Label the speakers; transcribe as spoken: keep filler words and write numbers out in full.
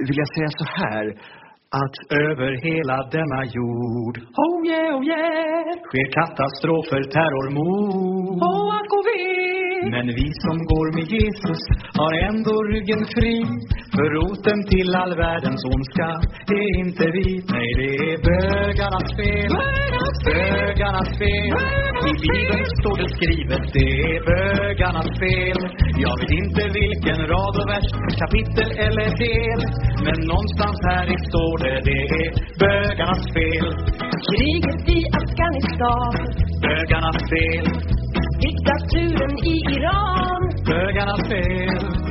Speaker 1: vill jag säga så här. Att över hela denna jord,
Speaker 2: oh yeah, oh yeah,
Speaker 1: sker katastrofer, terrormord.
Speaker 2: oh ack och ve.
Speaker 1: Men vi som går med Jesus har ändå ryggen fri. För roten till all världens ondska är inte vi. Nej, det är bögarnas fel.
Speaker 2: Bögarnas fel.
Speaker 1: Bögarnas fel. I Bibeln står det skrivet, det är bögarnas fel. Jag vet inte vilken rad och vers, kapitel eller del. Men någonstans här i står det, det är bögarnas fel.
Speaker 2: Kriget i Afghanistan,
Speaker 1: Bögarnas fel.
Speaker 2: diktaturen i Iran,
Speaker 1: Bögarnas fel.